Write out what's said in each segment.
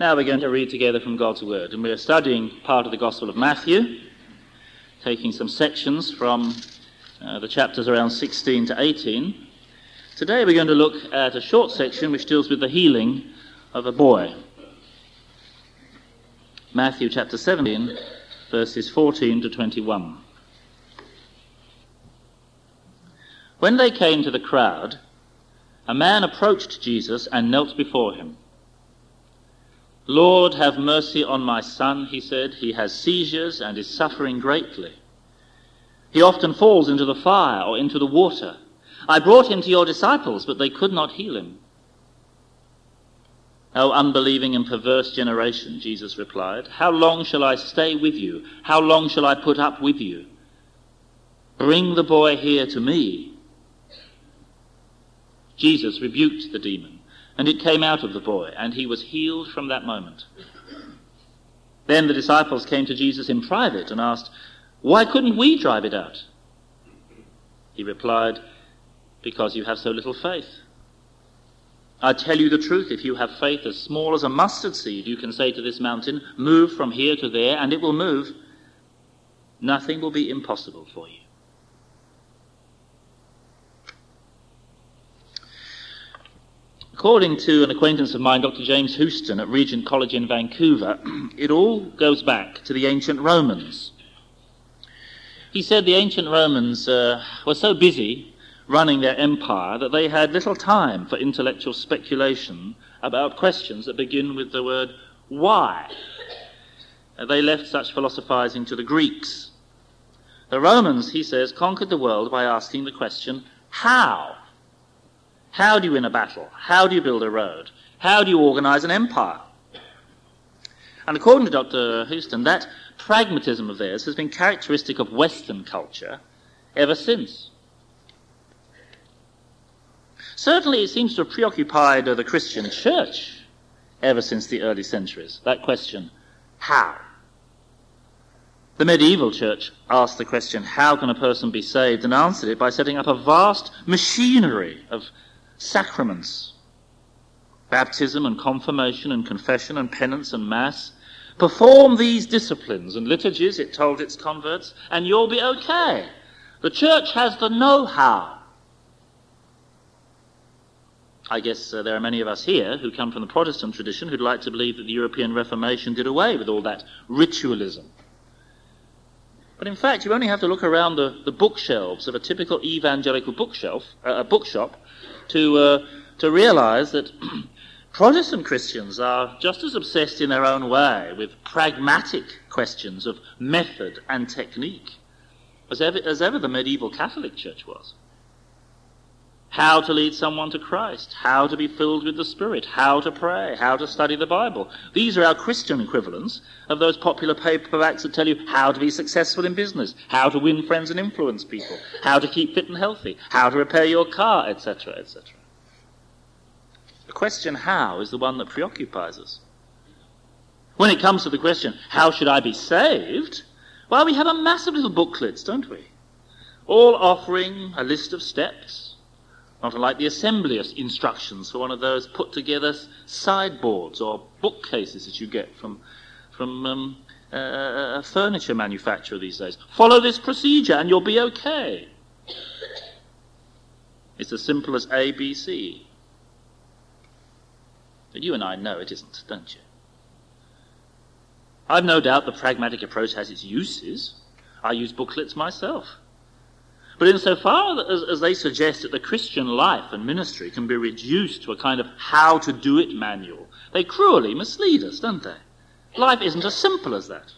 Now we're going to read together from God's Word, and we're studying part of the Gospel of Matthew, taking some sections from the chapters around 16 to 18. Today we're going to look at a short section which deals with the healing of a boy. Matthew chapter 17, verses 14 to 21. When they came to the crowd, a man approached Jesus and knelt before him. "Lord, have mercy on my son," he said. "He has seizures and is suffering greatly. He often falls into the fire or into the water. I brought him to your disciples, but they could not heal him." "O unbelieving and perverse generation," Jesus replied, "how long shall I stay with you? How long shall I put up with you? Bring the boy here to me." Jesus rebuked the demon, and it came out of the boy, and he was healed from that moment. Then the disciples came to Jesus in private and asked, "Why couldn't we drive it out?" He replied, "Because you have so little faith. I tell you the truth, if you have faith as small as a mustard seed, you can say to this mountain, 'Move from here to there,' and it will move. Nothing will be impossible for you." According to an acquaintance of mine, Dr. James Houston at Regent College in Vancouver, it all goes back to the ancient Romans. He said the ancient Romans were so busy running their empire that they had little time for intellectual speculation about questions that begin with the word why. They left such philosophizing to the Greeks. The Romans, he says, conquered the world by asking the question, how? How do you win a battle? How do you build a road? How do you organize an empire? And according to Dr. Houston, that pragmatism of theirs has been characteristic of Western culture ever since. Certainly it seems to have preoccupied the Christian church ever since the early centuries, that question, how? The medieval church asked the question, how can a person be saved, and answered it by setting up a vast machinery of sacraments, baptism and confirmation and confession and penance and mass. Perform these disciplines and liturgies, it told its converts, and you'll be okay. The church has the know-how. I guess there are many of us here who come from the Protestant tradition who'd like to believe that the European Reformation did away with all that ritualism. But in fact, you only have to look around the bookshelves of a typical evangelical bookshop to realize that Protestant Christians are just as obsessed in their own way with pragmatic questions of method and technique as ever the medieval Catholic Church was. How to lead someone to Christ, how to be filled with the Spirit, how to pray, how to study the Bible. These are our Christian equivalents of those popular paperbacks that tell you how to be successful in business, how to win friends and influence people, how to keep fit and healthy, how to repair your car, etc., etc. The question how is the one that preoccupies us. When it comes to the question, how should I be saved? Well, we have a massive little booklets, don't we? All offering a list of steps. Not unlike the assembly instructions for one of those put-together sideboards or bookcases that you get from a furniture manufacturer these days. Follow this procedure and you'll be okay. It's as simple as A, B, C. But you and I know it isn't, don't you? I've no doubt the pragmatic approach has its uses. I use booklets myself. But insofar as they suggest that the Christian life and ministry can be reduced to a kind of how-to-do-it manual, they cruelly mislead us, don't they? Life isn't as simple as that.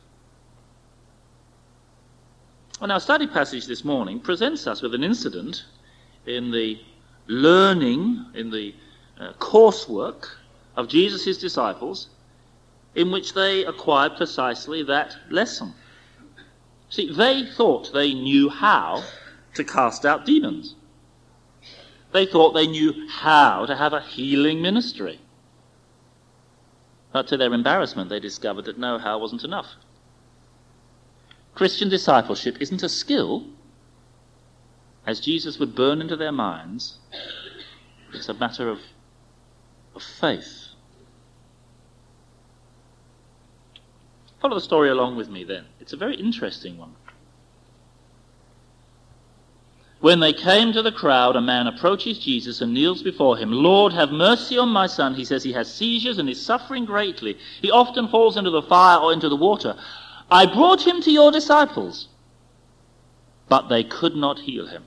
Well, our study passage this morning presents us with an incident in the learning, in the coursework of Jesus' disciples, in which they acquired precisely that lesson. See, they thought they knew how to cast out demons. They thought they knew how to have a healing ministry. But to their embarrassment, they discovered that know-how wasn't enough. Christian discipleship isn't a skill, as Jesus would burn into their minds. It's a matter of faith. Follow the story along with me then. It's a very interesting one. When they came to the crowd, a man approaches Jesus and kneels before him. "Lord, have mercy on my son." He says he has seizures and is suffering greatly. He often falls into the fire or into the water. "I brought him to your disciples, but they could not heal him."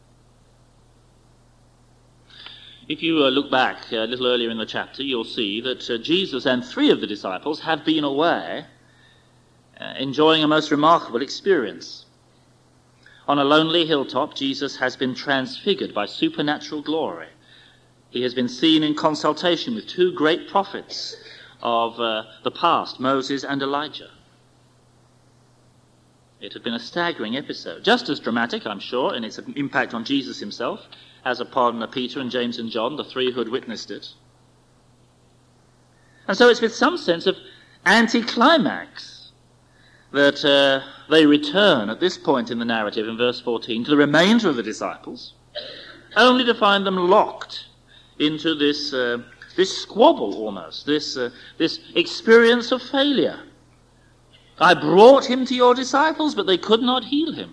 If you look back a little earlier in the chapter, you'll see that Jesus and 3 of the disciples have been away enjoying a most remarkable experience. On a lonely hilltop, Jesus has been transfigured by supernatural glory. He has been seen in consultation with 2 great prophets of the past, Moses and Elijah. It had been a staggering episode, just as dramatic, I'm sure, in its impact on Jesus himself, as upon Peter and James and John, the 3 who had witnessed it. And so it's with some sense of anticlimax that they return at this point in the narrative in verse 14 to the remainder of the disciples, only to find them locked into this squabble almost, this experience of failure. "I brought him to your disciples, but they could not heal him."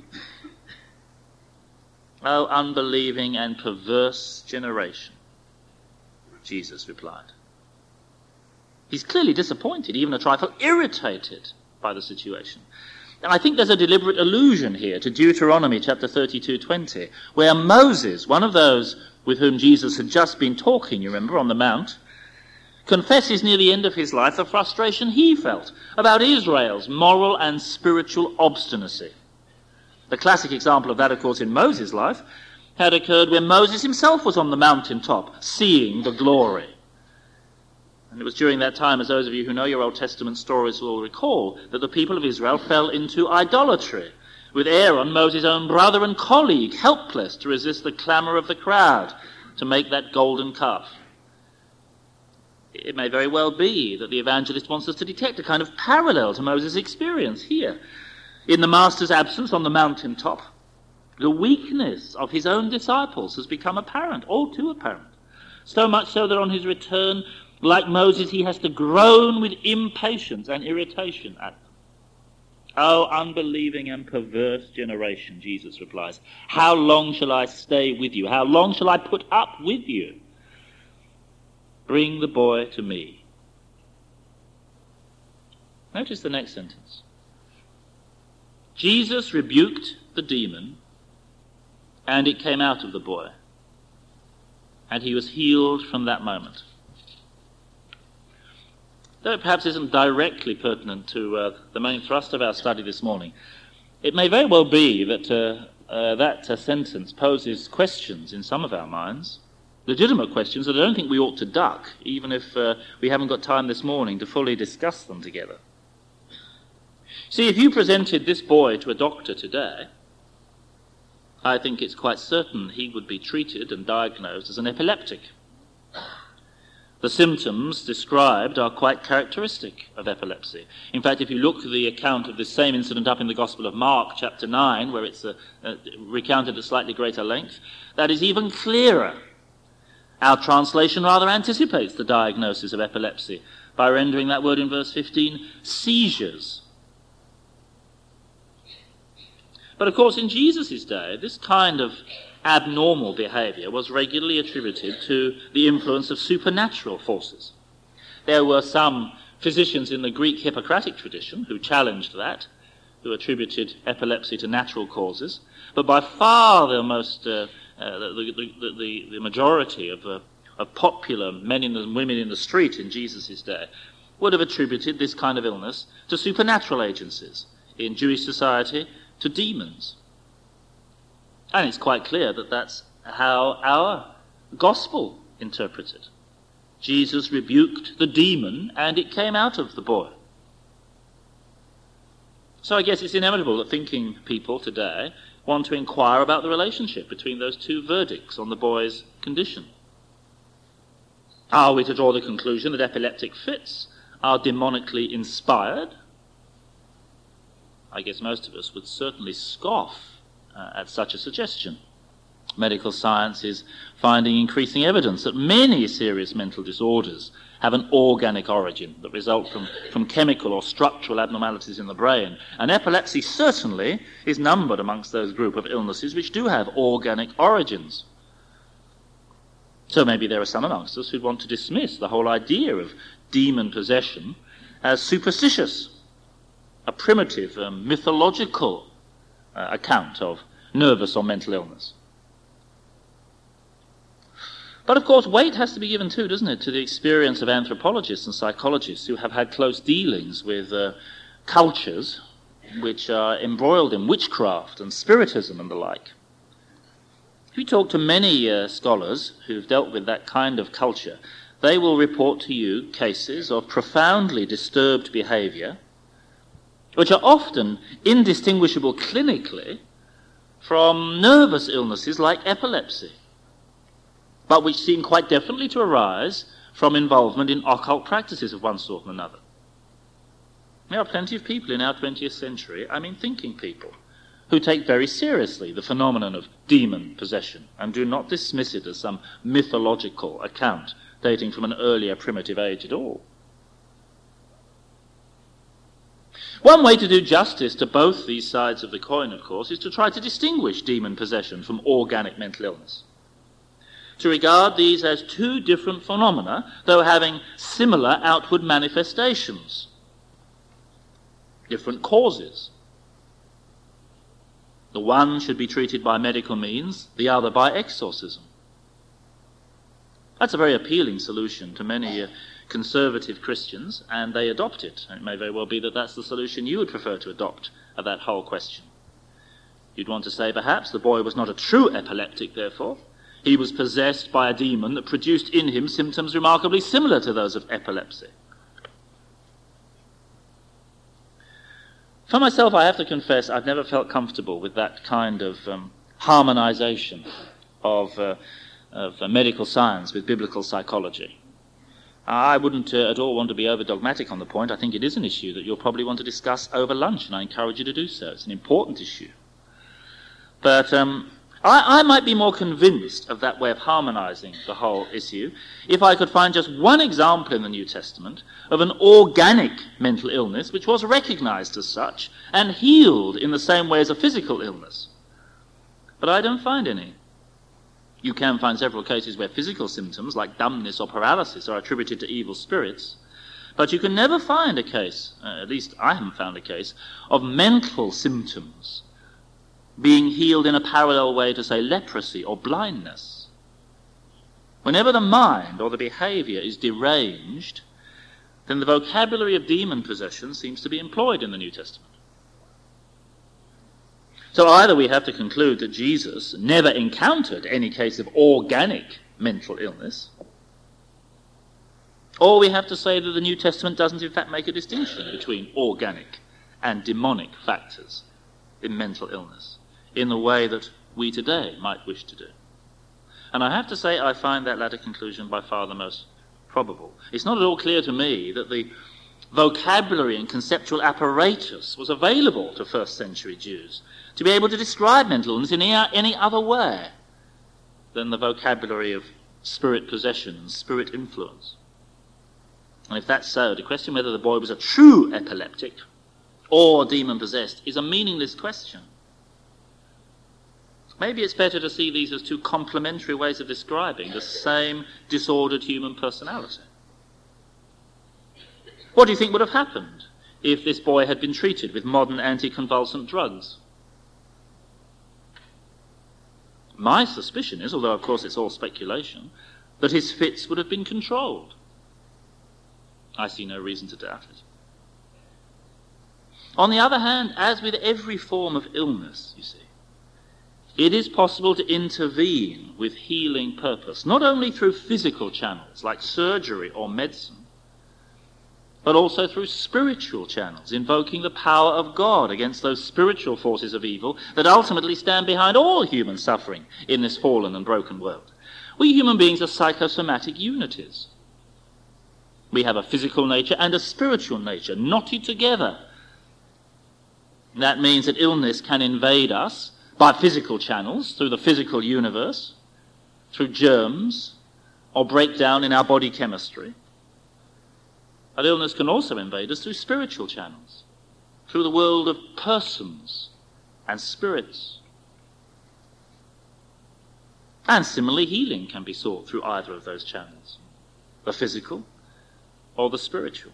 "O unbelieving and perverse generation," Jesus replied. He's clearly disappointed, even a trifle irritated by the situation. And I think there's a deliberate allusion here to Deuteronomy chapter 32:20, where Moses, one of those with whom Jesus had just been talking, you remember, on the Mount, confesses near the end of his life the frustration he felt about Israel's moral and spiritual obstinacy. The classic example of that, of course, in Moses' life had occurred when Moses himself was on the mountaintop, seeing the glory. And it was during that time, as those of you who know your Old Testament stories will recall, that the people of Israel fell into idolatry, with Aaron, Moses' own brother and colleague, helpless to resist the clamour of the crowd to make that golden calf. It may very well be that the evangelist wants us to detect a kind of parallel to Moses' experience here. In the Master's absence on the mountaintop, the weakness of his own disciples has become apparent, all too apparent. So much so that on his return, like Moses, he has to groan with impatience and irritation at them. "O unbelieving and perverse generation," Jesus replies, "how long shall I stay with you? How long shall I put up with you? Bring the boy to me." Notice the next sentence. Jesus rebuked the demon, and it came out of the boy, and he was healed from that moment. Though it perhaps isn't directly pertinent to the main thrust of our study this morning, it may very well be that that sentence poses questions in some of our minds, legitimate questions that I don't think we ought to duck, even if we haven't got time this morning to fully discuss them together. See, if you presented this boy to a doctor today, I think it's quite certain he would be treated and diagnosed as an epileptic. The symptoms described are quite characteristic of epilepsy. In fact, if you look at the account of this same incident up in the Gospel of Mark, chapter 9, where it's recounted at slightly greater length, that is even clearer. Our translation rather anticipates the diagnosis of epilepsy by rendering that word in verse 15, seizures. But of course, in Jesus' day, this kind of abnormal behavior was regularly attributed to the influence of supernatural forces. There were some physicians in the Greek Hippocratic tradition who challenged that, who attributed epilepsy to natural causes, but by far the majority of popular men and women in the street in Jesus' day would have attributed this kind of illness to supernatural agencies, in Jewish society to demons. And it's quite clear that that's how our gospel interprets it. Jesus rebuked the demon and it came out of the boy. So I guess it's inevitable that thinking people today want to inquire about the relationship between those two verdicts on the boy's condition. Are we to draw the conclusion that epileptic fits are demonically inspired? I guess most of us would certainly scoff at such a suggestion. Medical science is finding increasing evidence that many serious mental disorders have an organic origin that result from chemical or structural abnormalities in the brain. And epilepsy certainly is numbered amongst those group of illnesses which do have organic origins. So maybe there are some amongst us who want to dismiss the whole idea of demon possession as superstitious, a primitive, mythological account of nervous or mental illness. But of course, weight has to be given too, doesn't it, to the experience of anthropologists and psychologists who have had close dealings with cultures which are embroiled in witchcraft and spiritism and the like. If you talk to many scholars who've dealt with that kind of culture, they will report to you cases of profoundly disturbed behavior, which are often indistinguishable clinically from nervous illnesses like epilepsy, but which seem quite definitely to arise from involvement in occult practices of one sort or another. There are plenty of people in our 20th century, thinking people, who take very seriously the phenomenon of demon possession and do not dismiss it as some mythological account dating from an earlier primitive age at all. One way to do justice to both these sides of the coin, of course, is to try to distinguish demon possession from organic mental illness. To regard these as two different phenomena, though having similar outward manifestations, different causes. The one should be treated by medical means, the other by exorcism. That's a very appealing solution to many conservative Christians, and they adopt it. And it may very well be that that's the solution you would prefer to adopt of that whole question. You'd want to say, perhaps, the boy was not a true epileptic, therefore. He was possessed by a demon that produced in him symptoms remarkably similar to those of epilepsy. For myself, I have to confess, I've never felt comfortable with that kind of harmonization of medical science with biblical psychology. I wouldn't at all want to be over-dogmatic on the point. I think it is an issue that you'll probably want to discuss over lunch, and I encourage you to do so. It's an important issue. But I might be more convinced of that way of harmonizing the whole issue if I could find just one example in the New Testament of an organic mental illness which was recognized as such and healed in the same way as a physical illness. But I don't find any. You can find several cases where physical symptoms like dumbness or paralysis are attributed to evil spirits, but you can never find a case, at least I haven't found a case, of mental symptoms being healed in a parallel way to, say, leprosy or blindness. Whenever the mind or the behavior is deranged, then the vocabulary of demon possession seems to be employed in the New Testament. So either we have to conclude that Jesus never encountered any case of organic mental illness, or we have to say that the New Testament doesn't in fact make a distinction between organic and demonic factors in mental illness in the way that we today might wish to do. And I have to say I find that latter conclusion by far the most probable. It's not at all clear to me that the vocabulary and conceptual apparatus was available to first century Jews to be able to describe mental illness in any other way than the vocabulary of spirit possession and spirit influence. And if that's so, to question whether the boy was a true epileptic or demon-possessed is a meaningless question. Maybe it's better to see these as two complementary ways of describing the same disordered human personality. What do you think would have happened if this boy had been treated with modern anticonvulsant drugs? My suspicion is, although of course it's all speculation, that his fits would have been controlled. I see no reason to doubt it. On the other hand, as with every form of illness, you see, it is possible to intervene with healing purpose, not only through physical channels like surgery or medicine, but also through spiritual channels, invoking the power of God against those spiritual forces of evil that ultimately stand behind all human suffering in this fallen and broken world. We human beings are psychosomatic unities. We have a physical nature and a spiritual nature knotted together. That means that illness can invade us by physical channels, through the physical universe, through germs, or break down in our body chemistry. But illness can also invade us through spiritual channels, through the world of persons and spirits. And similarly, healing can be sought through either of those channels, the physical or the spiritual.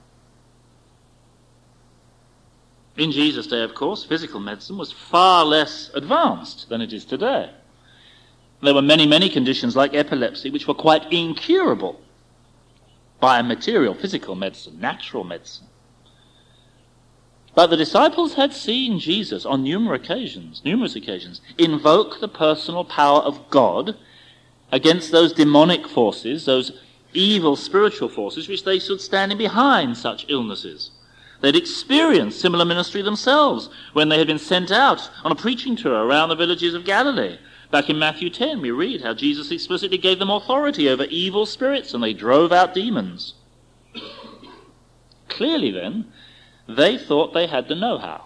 In Jesus' day, of course, physical medicine was far less advanced than it is today. There were many, many conditions like epilepsy which were quite incurable by material physical medicine, natural medicine. But the disciples had seen Jesus on numerous occasions, invoke the personal power of God against those demonic forces, those evil spiritual forces which they stood standing behind such illnesses. They'd experienced similar ministry themselves when they had been sent out on a preaching tour around the villages of Galilee. Back in Matthew 10, we read how Jesus explicitly gave them authority over evil spirits, and they drove out demons. Clearly, then, they thought they had the know-how.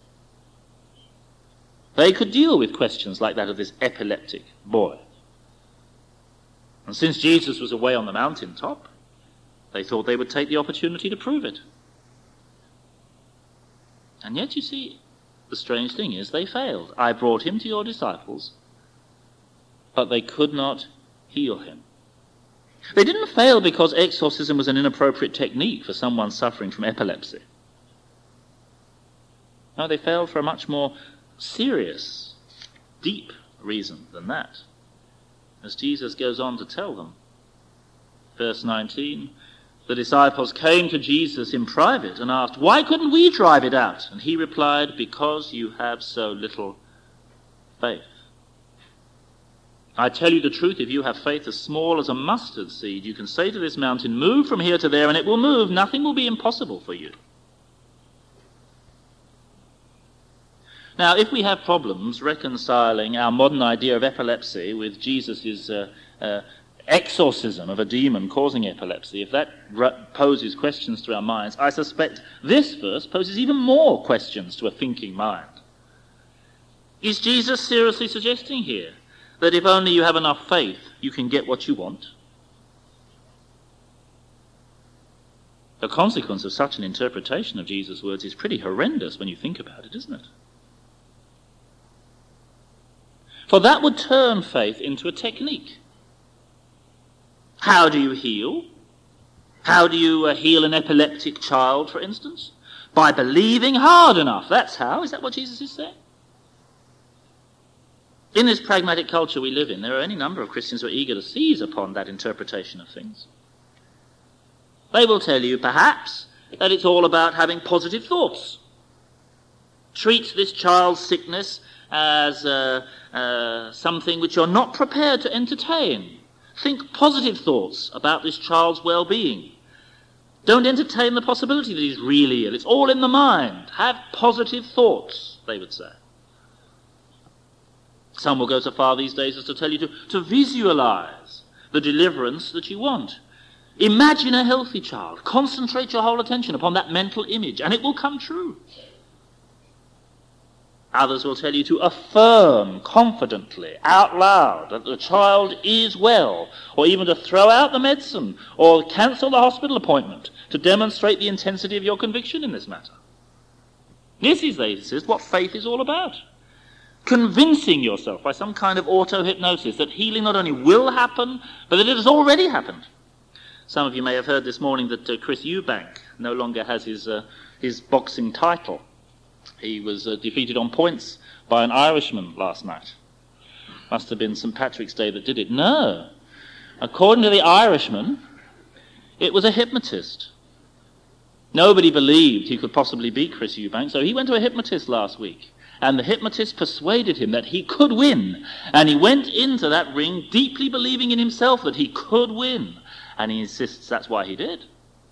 They could deal with questions like that of this epileptic boy. And since Jesus was away on the mountaintop, they thought they would take the opportunity to prove it. And yet, you see, the strange thing is they failed. I brought him to your disciples, but they could not heal him. They didn't fail because exorcism was an inappropriate technique for someone suffering from epilepsy. No, they failed for a much more serious, deep reason than that. As Jesus goes on to tell them, verse 19, the disciples came to Jesus in private and asked, "Why couldn't we drive it out?" And he replied, "Because you have so little faith. I tell you the truth, if you have faith as small as a mustard seed, you can say to this mountain, 'Move from here to there,' and it will move. Nothing will be impossible for you." Now, if we have problems reconciling our modern idea of epilepsy with Jesus' exorcism of a demon causing epilepsy, if that poses questions to our minds, I suspect this verse poses even more questions to a thinking mind. Is Jesus seriously suggesting here that if only you have enough faith, you can get what you want? The consequence of such an interpretation of Jesus' words is pretty horrendous when you think about it, isn't it? For that would turn faith into a technique. How do you heal? How do you heal an epileptic child, for instance? By believing hard enough. That's how. Is that what Jesus is saying? In this pragmatic culture we live in, there are any number of Christians who are eager to seize upon that interpretation of things. They will tell you, perhaps, that it's all about having positive thoughts. Treat this child's sickness as something which you're not prepared to entertain. Think positive thoughts about this child's well-being. Don't entertain the possibility that he's really ill. It's all in the mind. Have positive thoughts, they would say. Some will go so far these days as to tell you to visualize the deliverance that you want. Imagine a healthy child. Concentrate your whole attention upon that mental image, and it will come true. Others will tell you to affirm confidently, out loud, that the child is well, or even to throw out the medicine, or cancel the hospital appointment, to demonstrate the intensity of your conviction in this matter. This is, they insist, what faith is all about. Convincing yourself by some kind of auto-hypnosis that healing not only will happen, but that it has already happened. Some of you may have heard this morning that Chris Eubank no longer has his boxing title. He was defeated on points by an Irishman last night. Must have been St. Patrick's Day that did it. No. According to the Irishman, it was a hypnotist. Nobody believed he could possibly beat Chris Eubank, so he went to a hypnotist last week. And the hypnotist persuaded him that he could win. And he went into that ring deeply believing in himself that he could win. And he insists that's why he did.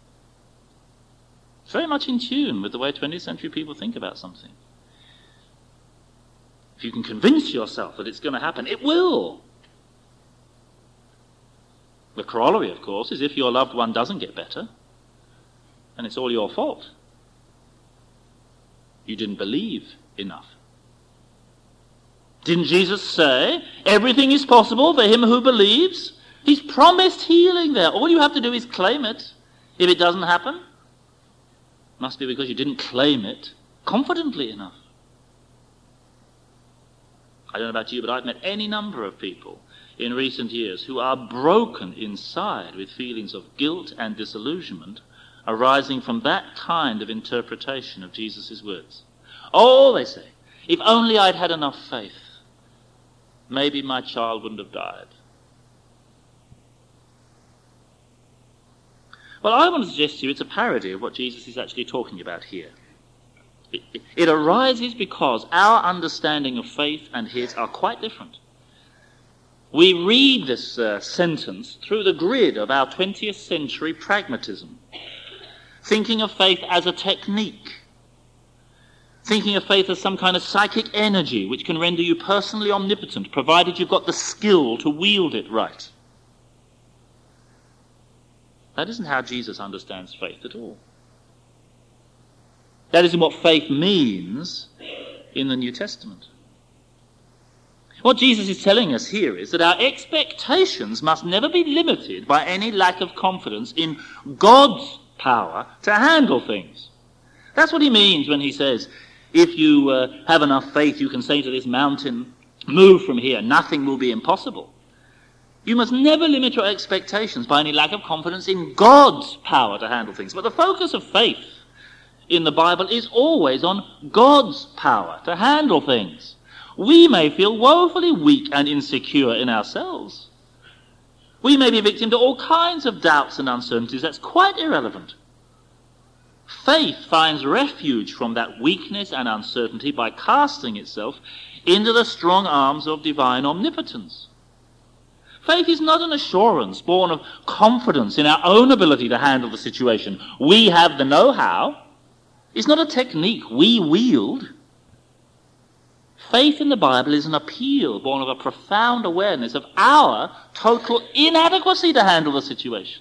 It's very much in tune with the way 20th century people think about something. If you can convince yourself that it's going to happen, it will. The corollary, of course, is if your loved one doesn't get better, and it's all your fault. You didn't believe enough. Didn't Jesus say, everything is possible for him who believes? He's promised healing there. All you have to do is claim it. If it doesn't happen, must be because you didn't claim it confidently enough. I don't know about you, but I've met any number of people in recent years who are broken inside with feelings of guilt and disillusionment arising from that kind of interpretation of Jesus' words. Oh, they say, if only I'd had enough faith, maybe my child wouldn't have died. Well, I want to suggest to you it's a parody of what Jesus is actually talking about here. It arises because our understanding of faith and his are quite different. We read this sentence through the grid of our 20th century pragmatism, thinking of faith as a technique, thinking of faith as some kind of psychic energy which can render you personally omnipotent, provided you've got the skill to wield it right. That isn't how Jesus understands faith at all. That isn't what faith means in the New Testament. What Jesus is telling us here is that our expectations must never be limited by any lack of confidence in God's power to handle things. That's what he means when he says, if you have enough faith, you can say to this mountain, move from here, nothing will be impossible. You must never limit your expectations by any lack of confidence in God's power to handle things. But the focus of faith in the Bible is always on God's power to handle things. We may feel woefully weak and insecure in ourselves. We may be victim to all kinds of doubts and uncertainties. That's quite irrelevant. Faith finds refuge from that weakness and uncertainty by casting itself into the strong arms of divine omnipotence. Faith is not an assurance born of confidence in our own ability to handle the situation. We have the know-how. It's not a technique we wield. Faith in the Bible is an appeal born of a profound awareness of our total inadequacy to handle the situation.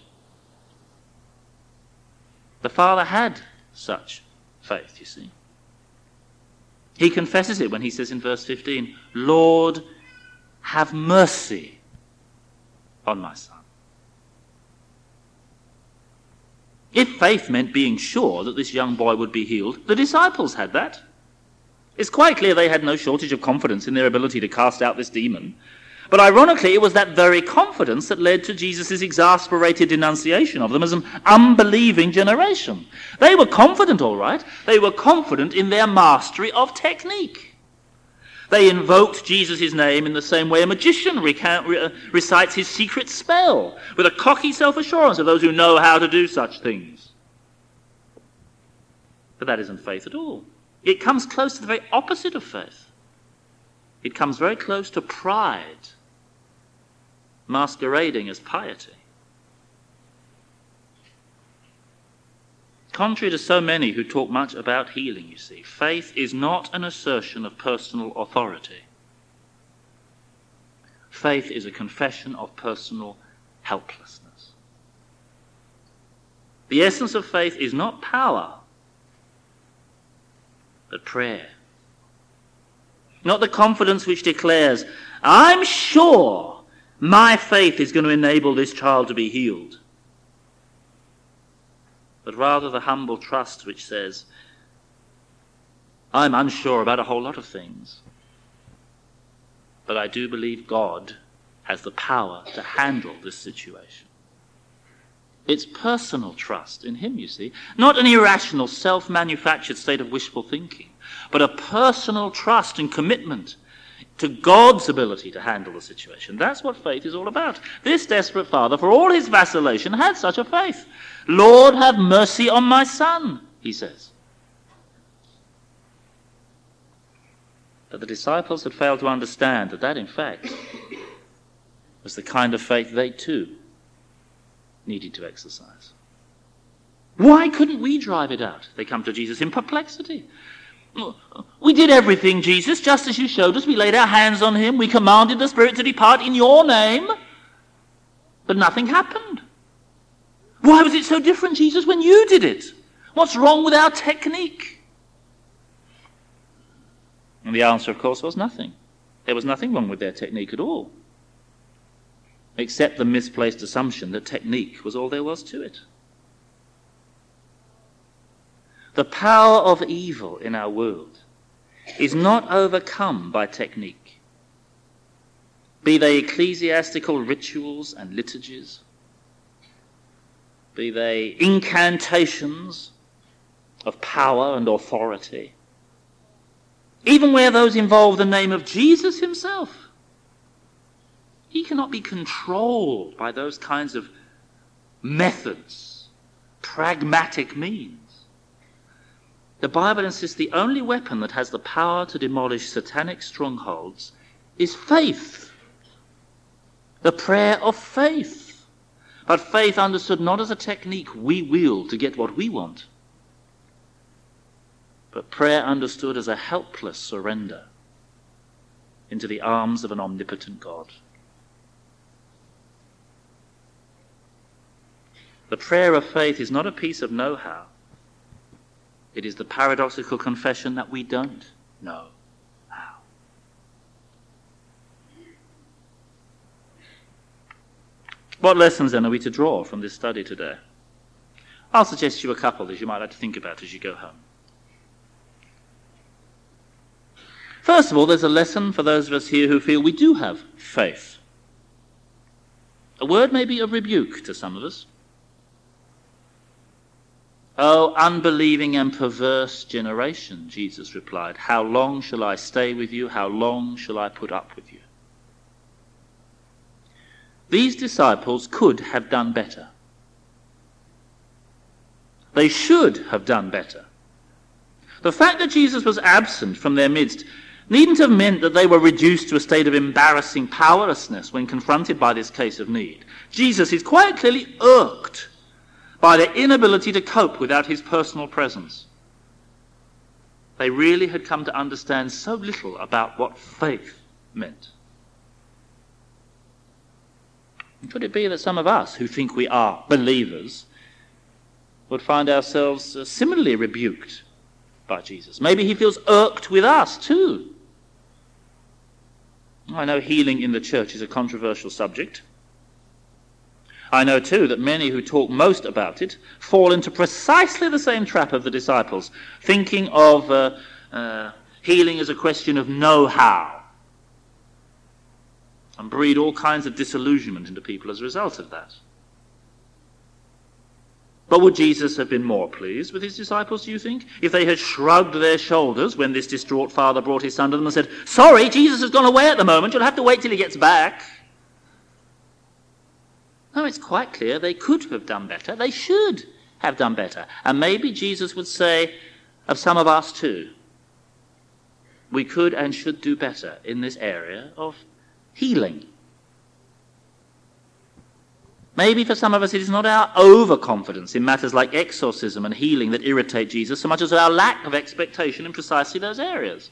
The Father had such faith, you see. He confesses it when he says in verse 15, Lord, have mercy on my son. If faith meant being sure that this young boy would be healed, the disciples had that. It's quite clear they had no shortage of confidence in their ability to cast out this demon. But ironically, it was that very confidence that led to Jesus' exasperated denunciation of them as an unbelieving generation. They were confident, all right. They were confident in their mastery of technique. They invoked Jesus' name in the same way a magician recites his secret spell, with a cocky self-assurance of those who know how to do such things. But that isn't faith at all. It comes close to the very opposite of faith. It comes very close to pride, masquerading as piety. Contrary to so many who talk much about healing, you see, faith is not an assertion of personal authority. Faith is a confession of personal helplessness. The essence of faith is not power, but prayer. Not the confidence which declares, I'm sure my faith is going to enable this child to be healed. But rather the humble trust which says, I'm unsure about a whole lot of things, but I do believe God has the power to handle this situation. It's personal trust in him, you see. Not an irrational, self-manufactured state of wishful thinking, but a personal trust and commitment to God's ability to handle the situation. That's what faith is all about. This desperate father, for all his vacillation, had such a faith. Lord, have mercy on my son, he says. But the disciples had failed to understand that in fact, was the kind of faith they too needed to exercise. Why couldn't we drive it out? They come to Jesus in perplexity. We did everything, Jesus, just as you showed us. We laid our hands on him. We commanded the spirit to depart in your name. But nothing happened. Why was it so different, Jesus, when you did it? What's wrong with our technique? And the answer, of course, was nothing. There was nothing wrong with their technique at all, except the misplaced assumption that technique was all there was to it. The power of evil in our world is not overcome by technique, be they ecclesiastical rituals and liturgies, be they incantations of power and authority, even where those involve the name of Jesus himself. He cannot be controlled by those kinds of methods, pragmatic means. The Bible insists the only weapon that has the power to demolish satanic strongholds is faith. The prayer of faith. But faith understood not as a technique we wield to get what we want, but prayer understood as a helpless surrender into the arms of an omnipotent God. The prayer of faith is not a piece of know-how. It is the paradoxical confession that we don't know how. What lessons then are we to draw from this study today? I'll suggest you a couple that you might like to think about as you go home. First of all, there's a lesson for those of us here who feel we do have faith. A word may be a rebuke to some of us. "Oh, unbelieving and perverse generation," Jesus replied, "how long shall I stay with you? How long shall I put up with you?" These disciples could have done better. They should have done better. The fact that Jesus was absent from their midst needn't have meant that they were reduced to a state of embarrassing powerlessness when confronted by this case of need. Jesus is quite clearly irked by their inability to cope without his personal presence. They really had come to understand so little about what faith meant. And could it be that some of us who think we are believers would find ourselves similarly rebuked by Jesus? Maybe he feels irked with us too. I know healing in the church is a controversial subject. I know too that many who talk most about it fall into precisely the same trap of the disciples, thinking of healing as a question of know-how, and breed all kinds of disillusionment into people as a result of that. But would Jesus have been more pleased with his disciples, do you think, if they had shrugged their shoulders when this distraught father brought his son to them and said, "Sorry, Jesus has gone away at the moment, you'll have to wait till he gets back"? No, it's quite clear they could have done better. They should have done better. And maybe Jesus would say of some of us too, we could and should do better in this area of healing. Maybe for some of us it is not our overconfidence in matters like exorcism and healing that irritate Jesus so much as our lack of expectation in precisely those areas.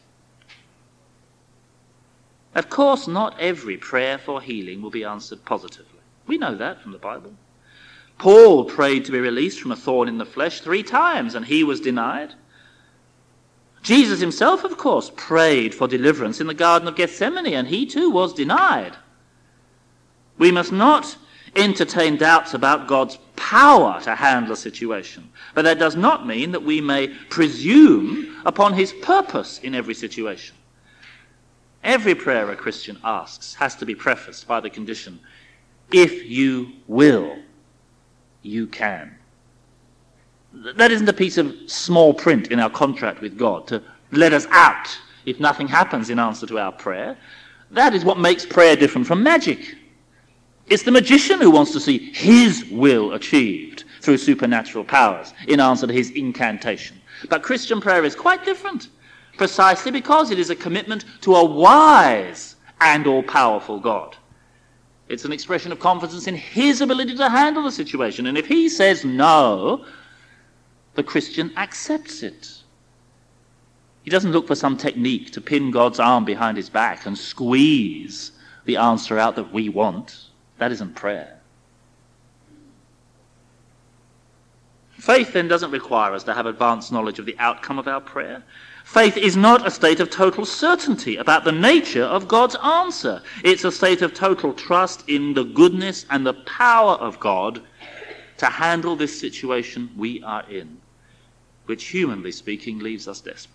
Of course, not every prayer for healing will be answered positively. We know that from the Bible. Paul prayed to be released from a thorn in the flesh 3 times, and he was denied. Jesus himself, of course, prayed for deliverance in the Garden of Gethsemane, and he too was denied. We must not entertain doubts about God's power to handle a situation, but that does not mean that we may presume upon his purpose in every situation. Every prayer a Christian asks has to be prefaced by the condition, if you will, you can. That isn't a piece of small print in our contract with God to let us out if nothing happens in answer to our prayer. That is what makes prayer different from magic. It's the magician who wants to see his will achieved through supernatural powers in answer to his incantation. But Christian prayer is quite different, precisely because it is a commitment to a wise and all-powerful God. It's an expression of confidence in his ability to handle the situation. And if he says no, the Christian accepts it. He doesn't look for some technique to pin God's arm behind his back and squeeze the answer out that we want. That isn't prayer. Faith then doesn't require us to have advanced knowledge of the outcome of our prayer. Faith is not a state of total certainty about the nature of God's answer. It's a state of total trust in the goodness and the power of God to handle this situation we are in, which, humanly speaking, leaves us desperate.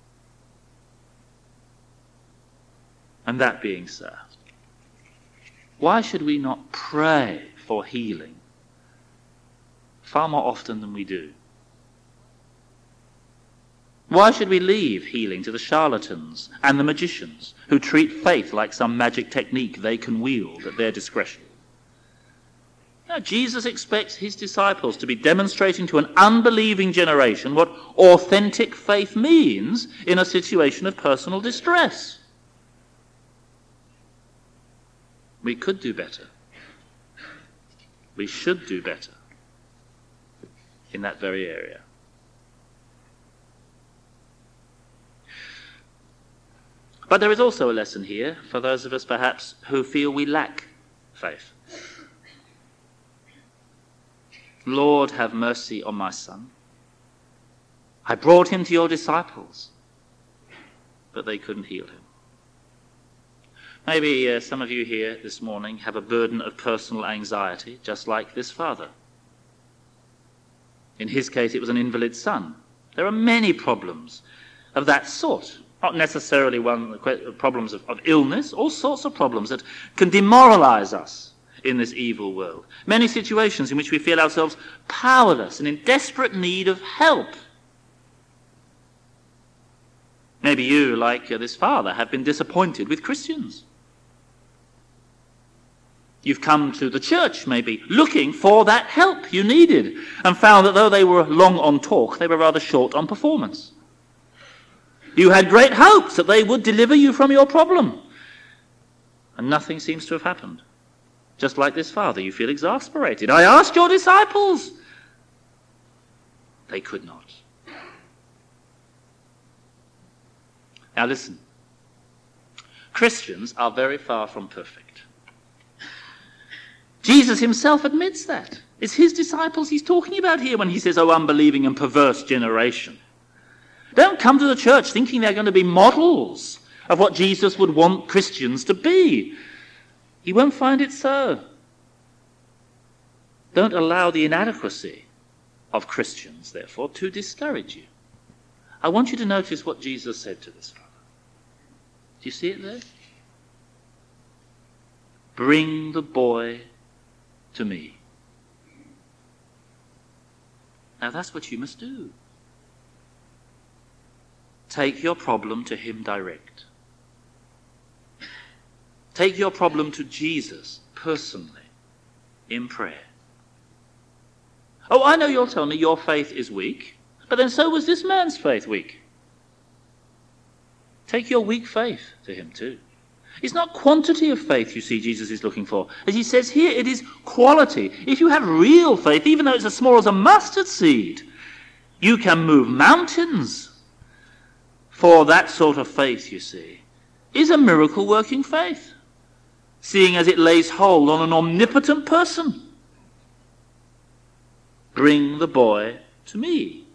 And that being so, why should we not pray for healing far more often than we do? Why should we leave healing to the charlatans and the magicians who treat faith like some magic technique they can wield at their discretion? Now, Jesus expects his disciples to be demonstrating to an unbelieving generation what authentic faith means in a situation of personal distress. We could do better. We should do better in that very area. But there is also a lesson here for those of us perhaps who feel we lack faith. Lord, have mercy on my son. I brought him to your disciples, but they couldn't heal him. Maybe some of you here this morning have a burden of personal anxiety, just like this father. In his case, it was an invalid son. There are many problems of that sort. Not necessarily problems of illness, all sorts of problems that can demoralize us in this evil world. Many situations in which we feel ourselves powerless and in desperate need of help. Maybe you, like this father, have been disappointed with Christians. You've come to the church, maybe, looking for that help you needed, and found that though they were long on talk, they were rather short on performance. You had great hopes that they would deliver you from your problem. And nothing seems to have happened. Just like this father, you feel exasperated. I asked your disciples. They could not. Now listen. Christians are very far from perfect. Jesus himself admits that. It's his disciples he's talking about here when he says, "Oh, unbelieving and perverse generation." Don't come to the church thinking they're going to be models of what Jesus would want Christians to be. You won't find it so. Don't allow the inadequacy of Christians, therefore, to discourage you. I want you to notice what Jesus said to this father. Do you see it there? Bring the boy to me. Now that's what you must do. Take your problem to him direct. Take your problem to Jesus personally in prayer. Oh, I know you'll tell me your faith is weak, but then so was this man's faith weak. Take your weak faith to him too. It's not quantity of faith, you see, Jesus is looking for. As he says here, it is quality. If you have real faith, even though it's as small as a mustard seed, you can move mountains. For that sort of faith, you see, is a miracle-working faith, seeing as it lays hold on an omnipotent person. Bring the boy to me.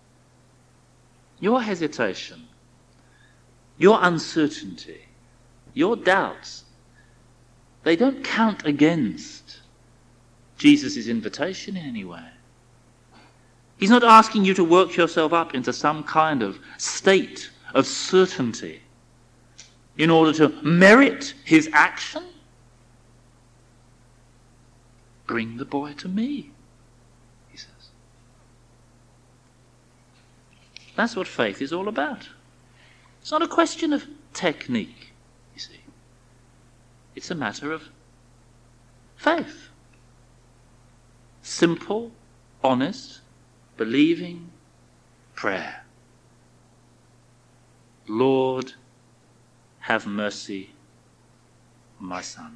Your hesitation, your uncertainty, your doubts, they don't count against Jesus' invitation in any way. He's not asking you to work yourself up into some kind of state of certainty in order to merit his action. Bring the boy to me, he says. That's what faith is all about. It's not a question of technique, you see. It's a matter of faith. Simple, honest, believing prayer. Lord, have mercy on my son.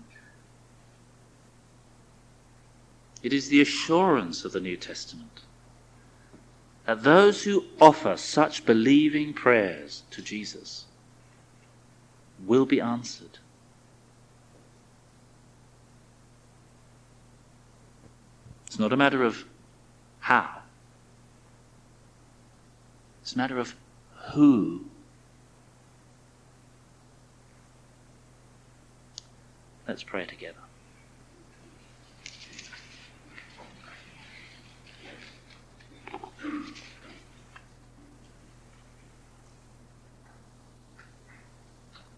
It is the assurance of the New Testament that those who offer such believing prayers to Jesus will be answered. It's not a matter of how, It's a matter of who. Let's pray together.